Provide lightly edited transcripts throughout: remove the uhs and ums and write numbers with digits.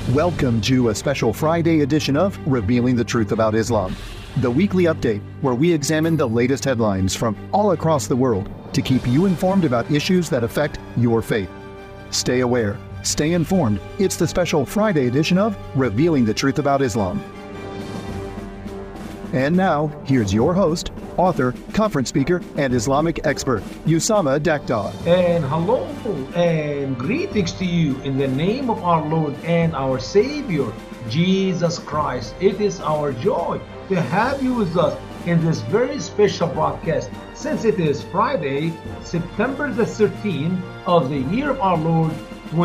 Welcome to a special Friday edition of Revealing the Truth About Islam, the weekly update where we examine the latest headlines from all across the world to keep you informed about issues that affect your faith. Stay aware, stay informed. It's the special Friday edition of Revealing the Truth About Islam. And now, here's your host, author, conference speaker, and Islamic expert, Usama Daktar. And hello and greetings to you in the name of our Lord and our Savior, Jesus Christ. It is our joy to have you with us in this very special broadcast, since it is Friday, September the 13th of the year of our Lord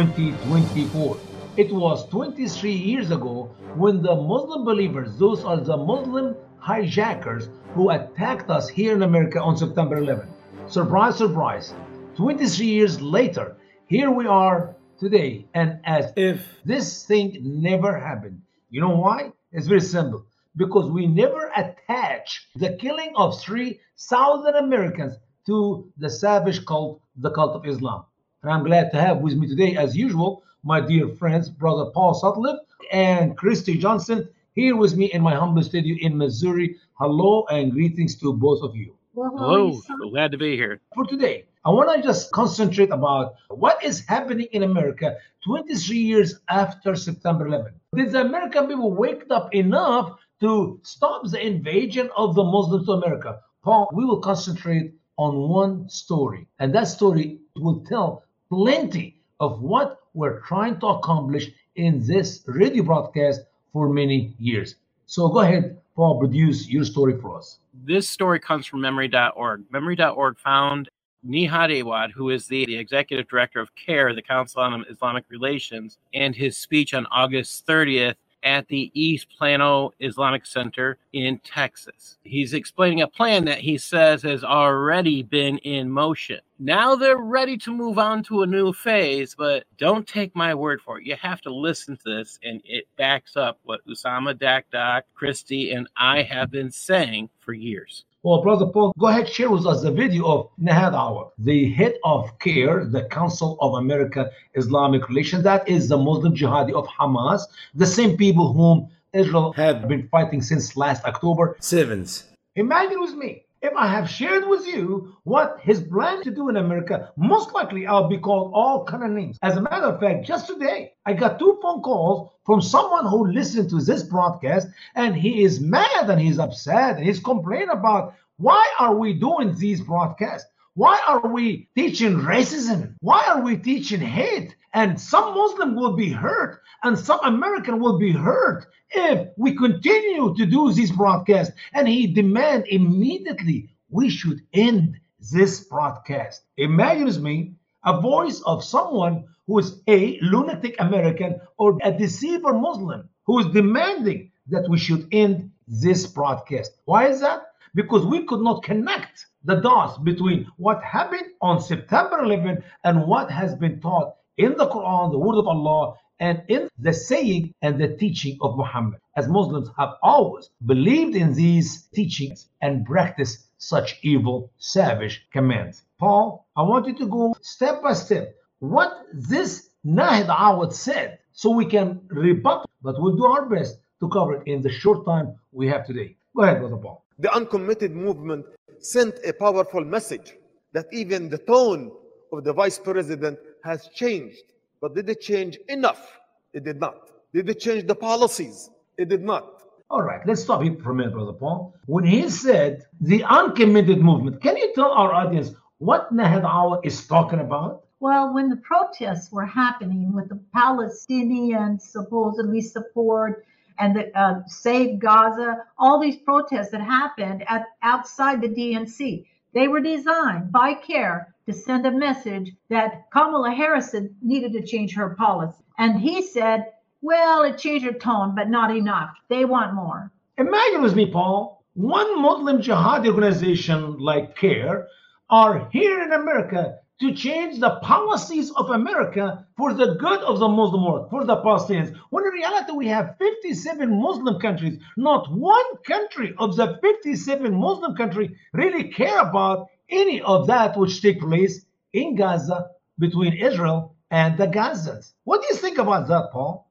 2024. It was 23 years ago when the Muslim believers, those are the Muslim hijackers who attacked us here in America on September 11th. Surprise, surprise. 23 years later, here we are today, and as if this thing never happened. You know why? It's very simple. Because we never attach the killing of 3,000 Americans to the savage cult, the cult of Islam. And I'm glad to have with me today, as usual, my dear friends, Brother Paul Sutliff and Christy Johnson, here with me in my humble studio in Missouri. Hello and greetings to both of you. Well, hello, glad to be here. For today, I want to just concentrate about what is happening in America 23 years after September 11th. Did the American people wake up enough to stop the invasion of the Muslims to America? Paul, we will concentrate on one story, and that story will tell plenty of what we're trying to accomplish in this radio broadcast for many years. So go ahead, Paul, produce your story for us. This story comes from Memory.org. Memory.org found Nihad Awad, who is the executive director of CARE, the Council on Islamic Relations, and his speech on August 30th at the East Plano Islamic Center in Texas. He's explaining a plan that he says has already been in motion. Now they're ready to move on to a new phase, but don't take my word for it. You have to listen to this, and it backs up what Usama Daktar, Christy, and I have been saying for years. Well, Brother Paul, go ahead, share with us the video of Nihad Awad, the head of CARE, the Council of American Islamic Relations. That is the Muslim Jihadi of Hamas, the same people whom Israel have been fighting since last October 7th. Imagine with me, if I have shared with you what his plan to do in America, most likely I'll be called all kind of names. As a matter of fact, just today, I got 2 phone calls from someone who listened to this broadcast, and he is mad and he's upset and he's complaining about why are we doing these broadcasts? Why are we teaching racism? Why are we teaching hate? And some Muslim will be hurt and some American will be hurt if we continue to do these broadcasts. And he demanded immediately we should end this broadcast. Imagine with me a voice of someone who is a lunatic American or a deceiver Muslim who is demanding that we should end this broadcast. Why is that? Because we could not connect the dots between what happened on September 11th and what has been taught in the Quran, the word of Allah, and in the saying and the teaching of Muhammad. As Muslims have always believed in these teachings and practiced such evil, savage commands. Paul, I want you to go step by step what this Nihad Awad said so we can rebut, but we'll do our best to cover it in the short time we have today. Go ahead, Brother Paul. The uncommitted movement sent a powerful message that even the tone of the vice president has changed. But did it change enough? It did not. Did it change the policies? It did not. All right, let's stop here for a minute, Brother Paul. When he said the uncommitted movement, can you tell our audience what Nihad Awad is talking about? Well, when the protests were happening with the Palestinians supposedly support and the Save Gaza, all these protests that happened outside the DNC, they were designed by CARE to send a message that Kamala Harris needed to change her policy. And he said, well, it changed her tone, but not enough. They want more. Imagine with me, Paul, one Muslim jihad organization like CARE are here in America to change the policies of America for the good of the Muslim world, for the Palestinians. When in reality, we have 57 Muslim countries. Not one country of the 57 Muslim countries really care about any of that which take place in Gaza between Israel and the Gazans. What do you think about that, Paul?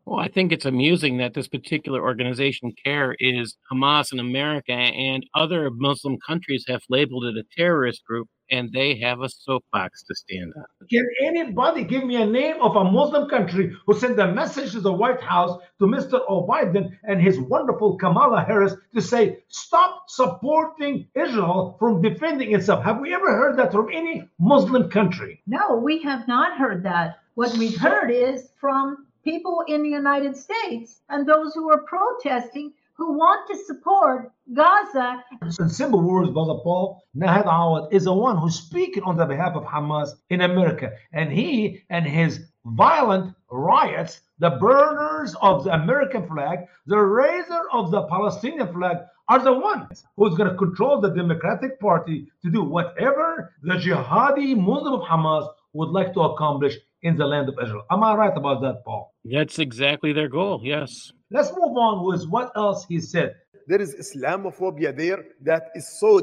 Well, I think it's amusing that this particular organization, CARE, is Hamas in America, and other Muslim countries have labeled it a terrorist group, and they have a soapbox to stand on. Can anybody give me a name of a Muslim country who sent a message to the White House to Mr. Biden and his wonderful Kamala Harris to say, stop supporting Israel from defending itself? Have we ever heard that from any Muslim country? No, we have not heard that. What we've heard is from people in the United States and those who are protesting who want to support Gaza. In simple words, Brother Paul, Nahad Awad is the one who's speaking on the behalf of Hamas in America. And he and his violent riots, the burners of the American flag, the raiser of the Palestinian flag, are the ones who's going to control the Democratic Party to do whatever the jihadi Muslim of Hamas would like to accomplish in the land of Israel. Am I right about that, Paul? That's exactly their goal, yes. Let's move on with what else he said. There is Islamophobia there that is so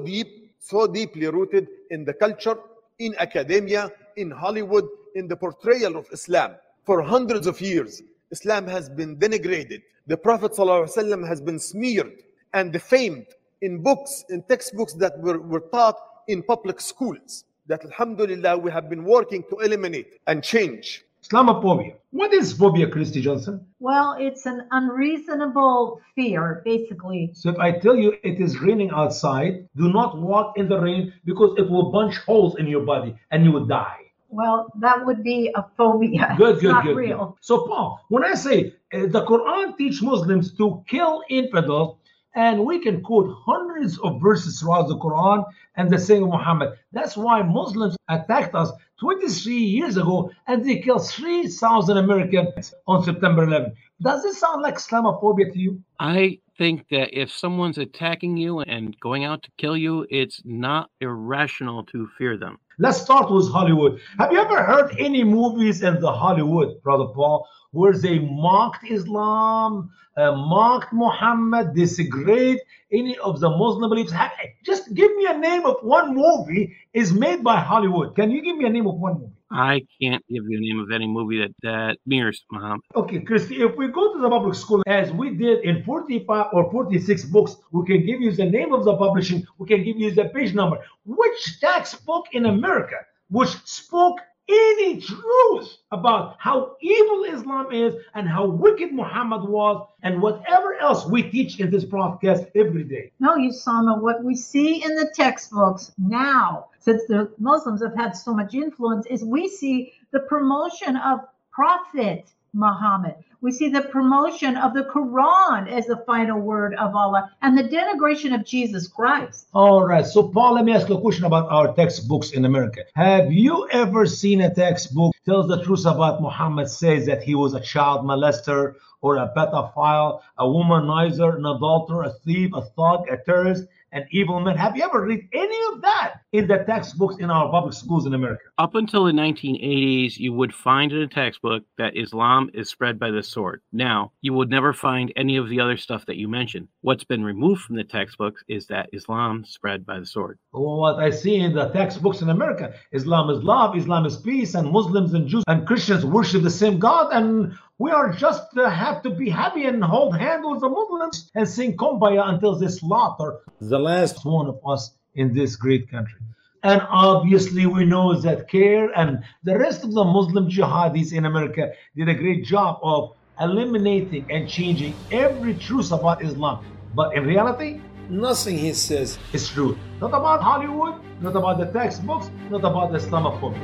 deeply rooted in the culture, in academia, in Hollywood, in the portrayal of Islam. For hundreds of years, Islam has been denigrated. The Prophet ﷺ has been smeared and defamed in books, in textbooks that were taught in public schools, that alhamdulillah we have been working to eliminate and change. Islamophobia. What is phobia, Christy Johnson? Well, it's an unreasonable fear, basically. So if I tell you it is raining outside, do not walk in the rain because it will punch holes in your body and you will die. Well, that would be a phobia. Good, it's not good. real. So, Paul, when I say the Quran teaches Muslims to kill infidels, and we can quote hundreds of verses throughout the Quran and the saying of Muhammad. That's why Muslims attacked us 23 years ago and they killed 3,000 Americans on September 11th. Does this sound like Islamophobia to you? I think that if someone's attacking you and going out to kill you, it's not irrational to fear them. Let's start with Hollywood. Have you ever heard any movies in the Hollywood, Brother Paul, where they mocked Islam, mocked Muhammad, disagreed any of the Muslim beliefs? Just give me a name of one movie is made by Hollywood. Can you give me a name of one movie? I can't give you a name of any movie that mirrors Muhammad. Okay, Christy, if we go to the public school, as we did in 45 or 46 books, we can give you the name of the publishing, we can give you the page number. Which textbook in America which spoke any truth about how evil Islam is and how wicked Muhammad was and whatever else we teach in this broadcast every day? No, Usama, what we see in the textbooks now, since the Muslims have had so much influence, is we see the promotion of Prophet Muhammad. We see the promotion of the Quran as the final word of Allah and the denigration of Jesus Christ. All right. So, Paul, let me ask you a question about our textbooks in America. Have you ever seen a textbook that tells the truth about Muhammad, says that he was a child molester or a pedophile, a womanizer, an adulterer, a thief, a thug, a terrorist, an evil man? Have you ever read any of that in the textbooks in our public schools in America? Up until the 1980s, you would find in a textbook that Islam is spread by the sword. Now, you would never find any of the other stuff that you mentioned. What's been removed from the textbooks is that Islam spread by the sword. Well, what I see in the textbooks in America, Islam is love, Islam is peace, and Muslims and Jews and Christians worship the same God, and we are just have to be happy and hold hands with the Muslims and sing Kumbaya until they slaughter the last one of us in this great country. And obviously we know that CARE and the rest of the Muslim jihadis in America did a great job of eliminating and changing every truth about Islam. But in reality, nothing he says is true. Not about Hollywood, not about the textbooks, not about Islamophobia.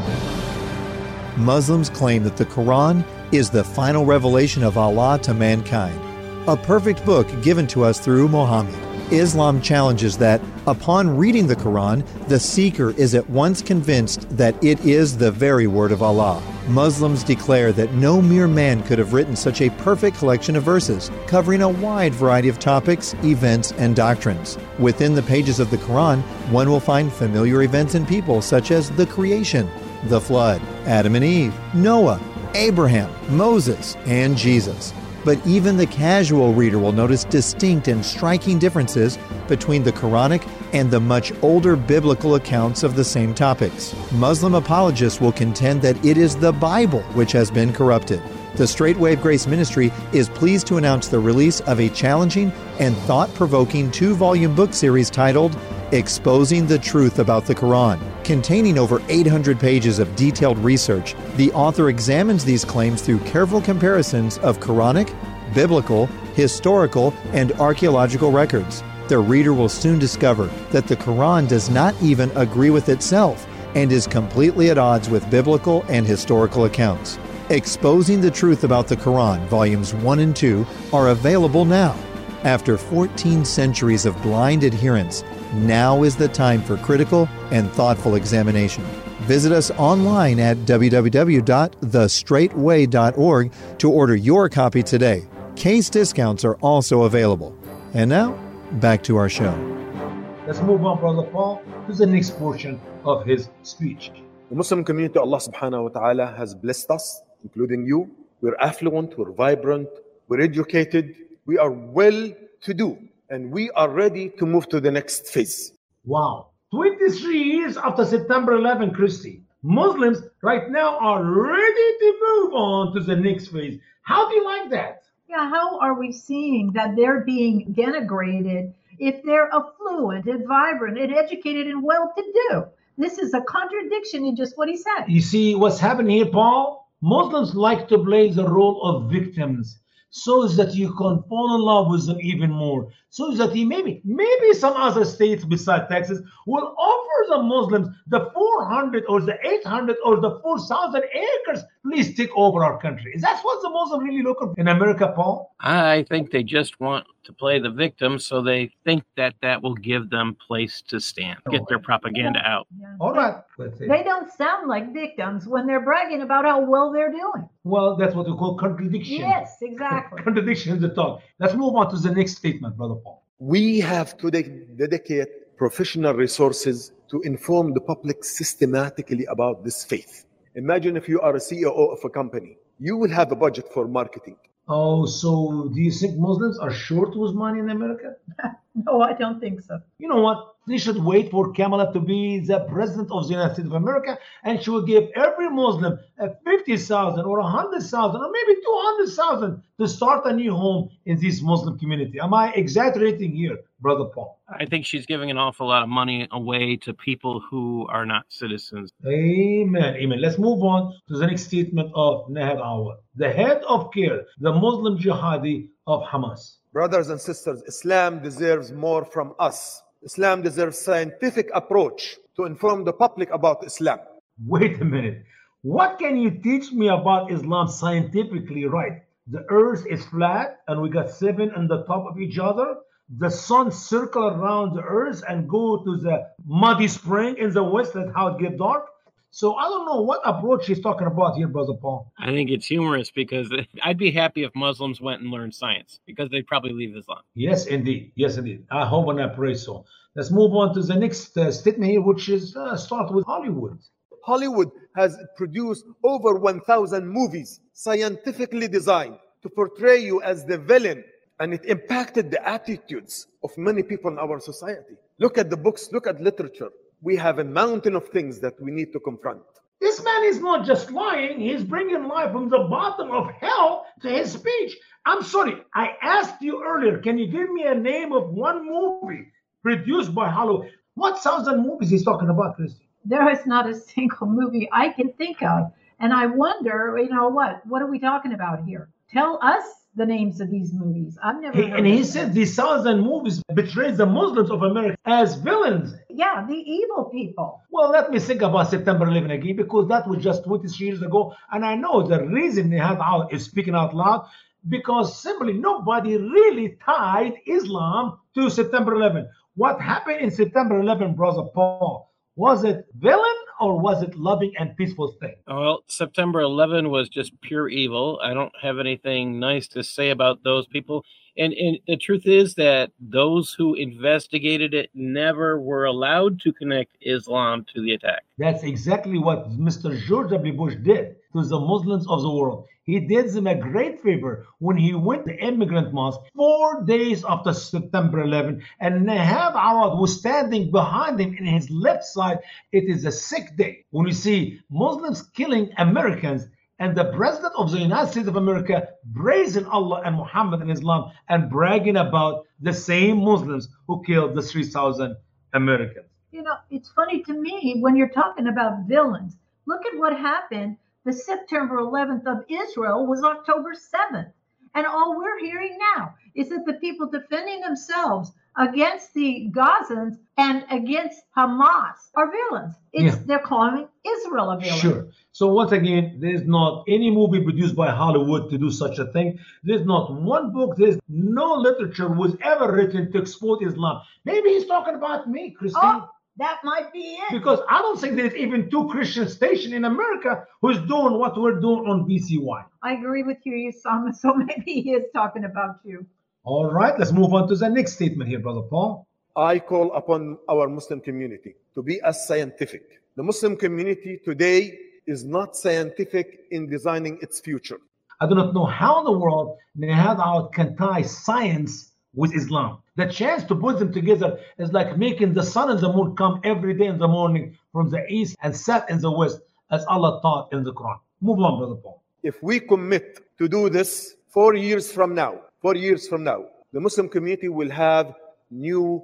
Muslims claim that the Quran is the final revelation of Allah to mankind, a perfect book given to us through Muhammad. Islam challenges that, upon reading the Quran, the seeker is at once convinced that it is the very word of Allah. Muslims declare that no mere man could have written such a perfect collection of verses, covering a wide variety of topics, events, and doctrines. Within the pages of the Quran, one will find familiar events and people such as the creation, the flood, Adam and Eve, Noah, Abraham, Moses, and Jesus. But even the casual reader will notice distinct and striking differences between the Quranic and the much older biblical accounts of the same topics. Muslim apologists will contend that it is the Bible which has been corrupted. The Straight Wave Grace Ministry is pleased to announce the release of a challenging and thought-provoking 2-volume book series titled Exposing the Truth About the Quran. Containing over 800 pages of detailed research, the author examines these claims through careful comparisons of Quranic, biblical, historical, and archaeological records. The reader will soon discover that the Quran does not even agree with itself and is completely at odds with biblical and historical accounts. Exposing the Truth About the Quran, Volumes 1 and 2, are available now. After 14 centuries of blind adherence, now is the time for critical and thoughtful examination. Visit us online at www.thestraightway.org to order your copy today. Case discounts are also available. And now, back to our show. Let's move on, Brother Paul, to the next portion of his speech. The Muslim community, Allah subhanahu wa ta'ala has blessed us, including you. We're affluent, we're vibrant, we're educated, we are well-to-do, and we are ready to move to the next phase. Wow. 23 years after September 11, Christy, Muslims right now are ready to move on to the next phase. How do you like that? Yeah, how are we seeing that they're being denigrated if they're affluent and vibrant and educated and well-to-do? This is a contradiction in just what he said. You see what's happening here, Paul? Muslims like to play the role of victims so that you can fall in love with them even more. So that maybe some other states besides Texas will offer the Muslims the 400 or the 800 or the 4,000 acres. Please take over our country. Is that what the Muslims really look for in America, Paul? I think they just want to play the victim, so they think that that will give them place to stand, get their propaganda out. Yeah. All right. They don't sound like victims when they're bragging about how well they're doing. Well, that's what we call contradiction. Yes, exactly. Contradiction in the talk. Let's move on to the next statement, Brother Paul. We have to dedicate professional resources to inform the public systematically about this faith. Imagine if you are a CEO of a company, you will have a budget for marketing. Oh, so do you think Muslims are short with money in America? No, I don't think so. You know what? They should wait for Kamala to be the president of the United States of America, and she will give every Muslim 50,000 or 100,000 or maybe 200,000 to start a new home in this Muslim community. Am I exaggerating here, Brother Paul? I think she's giving an awful lot of money away to people who are not citizens. Amen. Amen. Let's move on to the next statement of Nahad Awad, the head of CAIR, the Muslim jihadi of Hamas. Brothers and sisters, Islam deserves more from us. Islam deserves scientific approach to inform the public about Islam. Wait a minute. What can you teach me about Islam scientifically right? The earth is flat and we got 7 on the top of each other. The sun circle around the earth and go to the muddy spring in the west. That's how it gets dark. So I don't know what approach he's talking about here, Brother Paul. I think it's humorous because I'd be happy if Muslims went and learned science because they'd probably leave Islam. Yes, indeed. Yes, indeed. I hope and I pray so. Let's move on to the next statement here, which is start with Hollywood. Hollywood has produced over 1,000 movies scientifically designed to portray you as the villain, and it impacted the attitudes of many people in our society. Look at the books, look at literature. We have a mountain of things that we need to confront. This man is not just lying, he's bringing life from the bottom of hell to his speech. I'm sorry, I asked you earlier, can you give me a name of one movie produced by Hollywood? What 1,000 movies he's talking about, Christy? There is not a single movie I can think of. And I wonder, what are we talking about here? Tell us the names of these movies. I've never heard And he of said them. these 1,000 movies betrays the Muslims of America as villains. Yeah, the evil people. Well, let me think about September 11 again, because that was just 23 years ago. And I know the reason Nihad Awad is speaking out loud, because simply nobody really tied Islam to September 11. What happened in September 11, Brother Paul? Was it villain or was it loving and peaceful thing? Well, September 11 was just pure evil. I don't have anything nice to say about those people. And the truth is that those who investigated it never were allowed to connect Islam to the attack. That's exactly what Mr. George W. Bush did to the Muslims of the world. He did them a great favor when he went to Immigrant Mosque 4 days after September 11, and Nahad Awad was standing behind him in his left side. It is a sick day when we see Muslims killing Americans and the president of the United States of America praising Allah and Muhammad and Islam and bragging about the same Muslims who killed the 3,000 Americans. You know, it's funny to me when you're talking about villains. Look at what happened. The September 11th of Israel was October 7th. And all we're hearing now is that the people defending themselves against the Gazans and against Hamas are villains. They're calling Israel a villain. Sure. So once again, there's not any movie produced by Hollywood to do such a thing. There's not one book, there's no literature was ever written to expose Islam. Maybe he's talking about me, Christine. Oh, that might be it. Because I don't think there's even 2 Christian stations in America who's doing what we're doing on BCY. I agree with you, Usama. So maybe he is talking about you. All right, let's move on to the next statement here, Brother Paul. I call upon our Muslim community to be as scientific. The Muslim community today is not scientific in designing its future. I do not know how in the world Nihad can tie science with Islam. The chance to put them together is like making the sun and the moon come every day in the morning from the east and set in the west, as Allah taught in the Quran. Move on, Brother Paul. If we commit to do this 4 years from now, the Muslim community will have new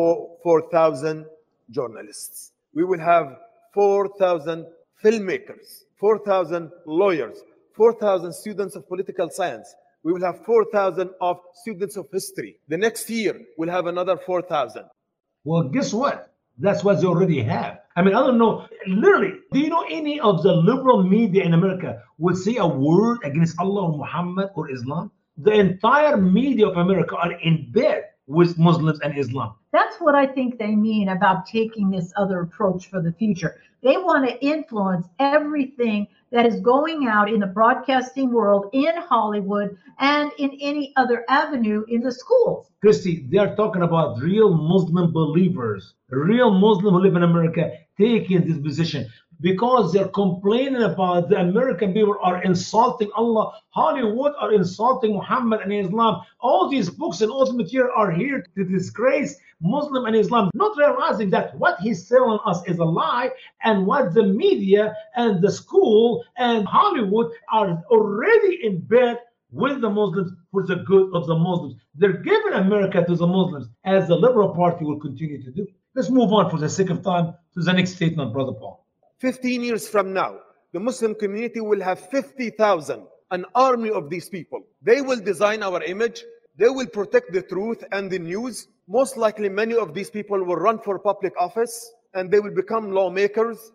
4,000 journalists. We will have 4,000 filmmakers, 4,000 lawyers, 4,000 students of political science. We will have 4,000 of students of history. The next year, we'll have another 4,000. Well, guess what? That's what they already have. I mean, I don't know. Literally, do you know any of the liberal media in America would say a word against Allah or Muhammad or Islam? The entire media of America are in bed with Muslims and Islam. That's what I think they mean about taking this other approach for the future. They want to influence everything that is going out in the broadcasting world, in Hollywood, and in any other avenue in the schools. Christy, they are talking about real Muslim believers, real Muslims who live in America taking this position because they're complaining about the American people are insulting Allah. Hollywood are insulting Muhammad and Islam. All these books and all this material are here to disgrace Muslim and Islam, not realizing that what he's telling us is a lie, and what the media and the school and Hollywood are already in bed with the Muslims for the good of the Muslims. They're giving America to the Muslims, as the Liberal Party will continue to do. Let's move on for the sake of time to the next statement, Brother Paul. 15 years from now, the Muslim community will have 50,000, an army of these people. They will design our image. They will protect the truth and the news. Most likely, many of these people will run for public office and they will become lawmakers.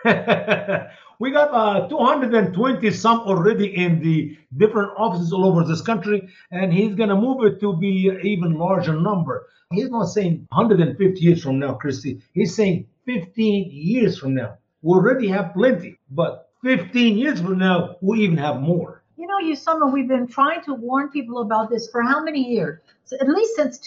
We got 220 some already in the different offices all over this country, and he's going to move it to be an even larger number. He's not saying 150 years from now, Christy. He's saying 15 years from now. We already have plenty, but 15 years from now, we'll even have more. You know, Usama, we've been trying to warn people about this for how many years? So at least since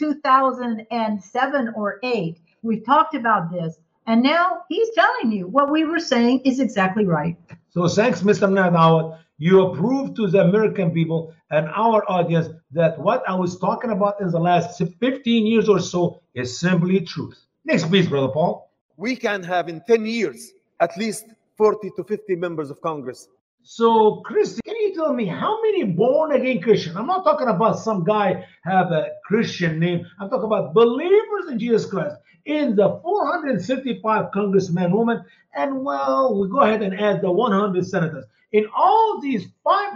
2007 or 8, we've talked about this. And now he's telling you what we were saying is exactly right. So thanks, Mr. Nadawat. You proved to the American people and our audience that what I was talking about in the last 15 years or so is simply truth. Next, please, Brother Paul. We can have in 10 years at least 40 to 50 members of Congress. So, Christy, can you tell me how many born-again Christians? I'm not talking about some guy have a Christian name. I'm talking about believers in Jesus Christ in the 455 congressmen, women, and, well, we go ahead and add the 100 senators. In all these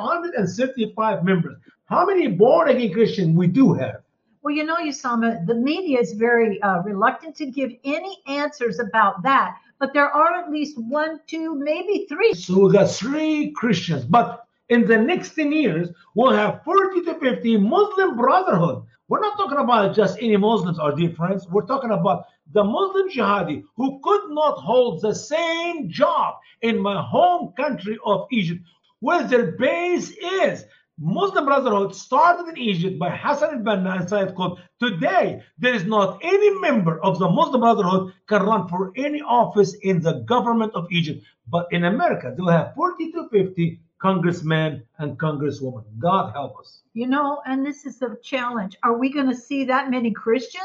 565 members, how many born-again Christians we do have? Well, you know, Usama, the media is very reluctant to give any answers about that. But there are at least 1, 2, maybe 3. So we got 3 Christians. But in the next 10 years, we'll have 40 to 50 Muslim Brotherhood. We're not talking about just any Muslims, our dear friends. We're talking about the Muslim jihadi who could not hold the same job in my home country of Egypt, where their base is. Muslim Brotherhood started in Egypt by Hassan al-Banna and Sayyid Qutb. Today, there is not any member of the Muslim Brotherhood can run for any office in the government of Egypt. But in America, they'll have 40 to 50 congressmen and congresswomen. God help us. You know, and this is the challenge. Are we going to see that many Christians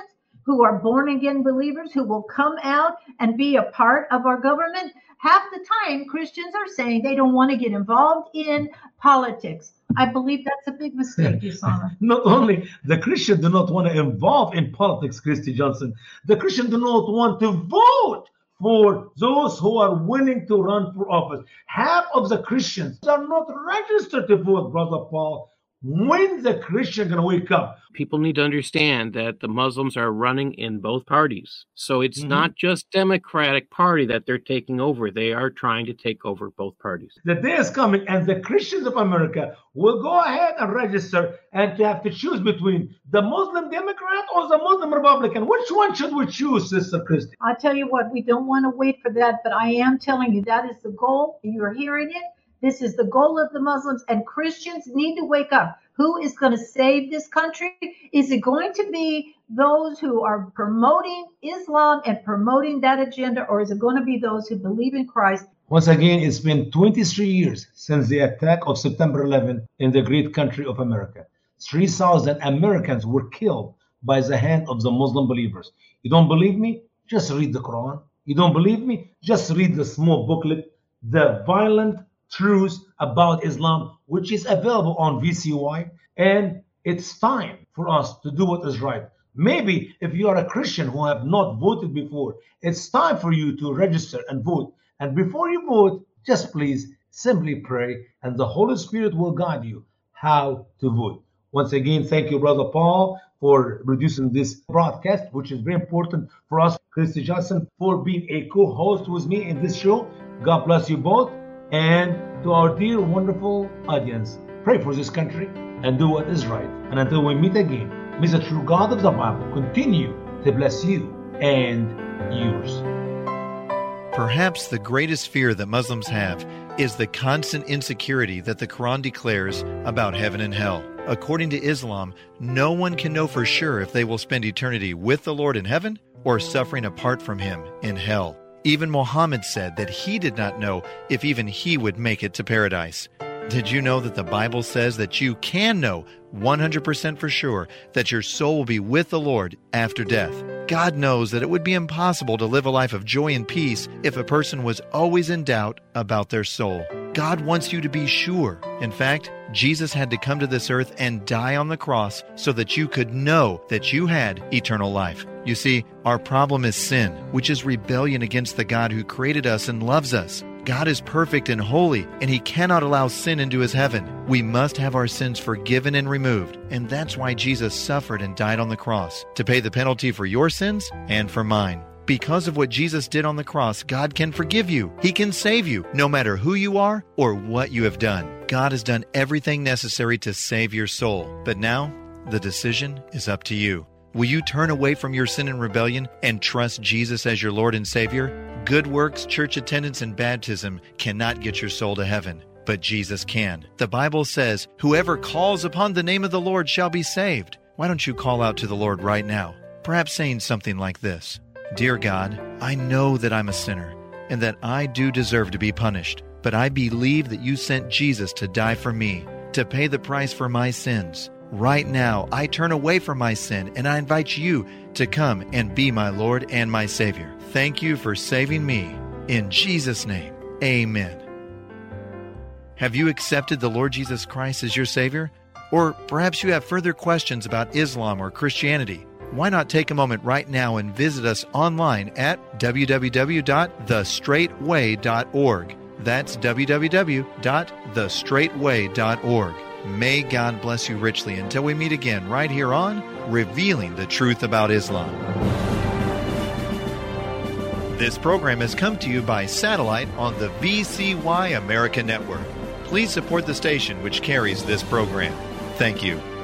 who are born again believers who will come out and be a part of our government. Half the time, Christians are saying they don't want to get involved in politics. I believe that's a big mistake, Usama. Not only the Christians do not want to involve in politics, Christy Johnson, the Christians do not want to vote for those who are willing to run for office. Half of the Christians are not registered to vote, Brother Paul. When the Christian going to wake up? People need to understand that the Muslims are running in both parties. So it's not just Democratic Party that they're taking over. They are trying to take over both parties. The day is coming and the Christians of America will go ahead and register and to have to choose between the Muslim Democrat or the Muslim Republican. Which one should we choose, Sister Christy? I'll tell you what, we don't want to wait for that, but I am telling you that is the goal. You're hearing it. This is the goal of the Muslims, and Christians need to wake up. Who is going to save this country? Is it going to be those who are promoting Islam and promoting that agenda, or is it going to be those who believe in Christ? Once again, it's been 23 years since the attack of September 11 in the great country of America. 3,000 Americans were killed by the hand of the Muslim believers. You don't believe me? Just read the Quran. You don't believe me? Just read the small booklet, The Violent Truths About Islam, which is available on VCY. And it's time for us to do what is right. Maybe if you are a Christian who have not voted before, it's time for you to register and vote. And before you vote, just please simply pray, and the Holy Spirit will guide you how to vote. Once again, thank you, Brother Paul, for producing this broadcast, which is very important for us. Christy Johnson, for being a co-host with me in this show. God bless you both. And to our dear, wonderful audience, pray for this country and do what is right. And until we meet again, may the true God of the Bible continue to bless you and yours. Perhaps the greatest fear that Muslims have is the constant insecurity that the Quran declares about heaven and hell. According to Islam, no one can know for sure if they will spend eternity with the Lord in heaven or suffering apart from Him in hell. Even Muhammad said that he did not know if even he would make it to paradise. Did you know that the Bible says that you can know 100% for sure that your soul will be with the Lord after death? God knows that it would be impossible to live a life of joy and peace if a person was always in doubt about their soul. God wants you to be sure. In fact, Jesus had to come to this earth and die on the cross so that you could know that you had eternal life. You see, our problem is sin, which is rebellion against the God who created us and loves us. God is perfect and holy, and He cannot allow sin into His heaven. We must have our sins forgiven and removed, and that's why Jesus suffered and died on the cross, to pay the penalty for your sins and for mine. Because of what Jesus did on the cross, God can forgive you. He can save you, no matter who you are or what you have done. God has done everything necessary to save your soul. But now, the decision is up to you. Will you turn away from your sin and rebellion and trust Jesus as your Lord and Savior? Good works, church attendance, and baptism cannot get your soul to heaven, but Jesus can. The Bible says, "Whoever calls upon the name of the Lord shall be saved." Why don't you call out to the Lord right now? Perhaps saying something like this: Dear God, I know that I'm a sinner and that I do deserve to be punished, but I believe that you sent Jesus to die for me, to pay the price for my sins. Right now, I turn away from my sin and I invite you to come and be my Lord and my Savior. Thank you for saving me. In Jesus' name, amen. Have you accepted the Lord Jesus Christ as your Savior? Or perhaps you have further questions about Islam or Christianity. Why not take a moment right now and visit us online at www.thestraightway.org. That's www.thestraightway.org. May God bless you richly until we meet again right here on Revealing the Truth About Islam. This program has come to you by satellite on the VCY America Network. Please support the station which carries this program. Thank you.